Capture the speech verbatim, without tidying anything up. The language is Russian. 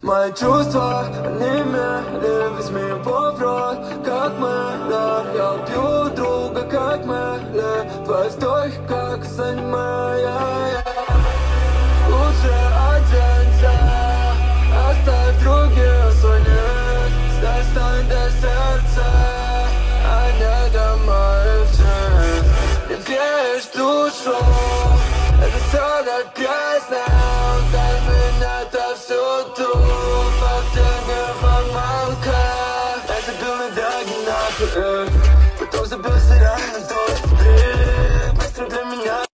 Мои чувства, они мели, возьми его в рот, как мэле. Я убью друга, как мэле. Твои вздохи, как моя. Лучше оденься, оставь других свой низ. Достань до сердца, а не до моих джинс. Не греешь душу, это все как грязно. Дай меня отовсюду.